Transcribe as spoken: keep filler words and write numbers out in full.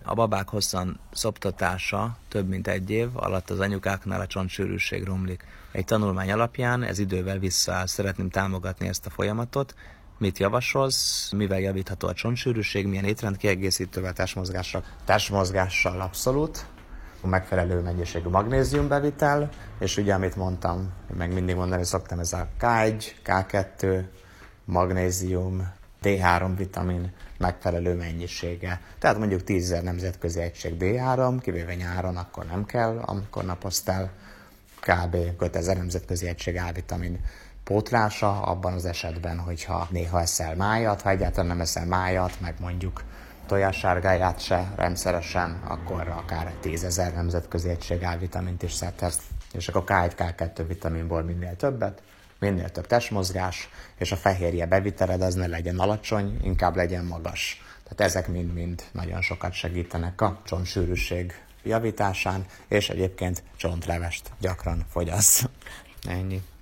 A babák hosszan szoptatása több mint egy év alatt az anyukáknál a csontsűrűség romlik. Egy tanulmány alapján ez idővel visszaáll. Szeretném támogatni ezt a folyamatot. Mit javasolsz? Mivel javítható a csontsűrűség? Milyen étrendkiegészítővel, testmozgással? Testmozgással abszolút. Megfelelő mennyiségű magnéziumbevitel, és ugye, amit mondtam, meg mindig mondani szoktam, ez a ká egy, ká kettő, magnézium, dé három vitamin megfelelő mennyisége. Tehát mondjuk tízezer nemzetközi egység dé három, kivéve nyáron, akkor nem kell, amikor napoztál, kb. ötezer nemzetközi egység A-vitamin pótlása, abban az esetben, hogyha néha eszel májat, ha egyáltalán nem eszel májat, meg mondjuk tojássárgáját se rendszeresen, akkor akár tízezer nemzetközi egység A-vitamint is szedhetsz, és akkor ká egy, ká kettő vitaminból minél többet, minél több testmozgás, és a fehérje beviteled az ne legyen alacsony, inkább legyen magas. Tehát ezek mind-mind nagyon sokat segítenek a csontsűrűség javításán, és egyébként csontlevest gyakran fogyasz. Ennyi.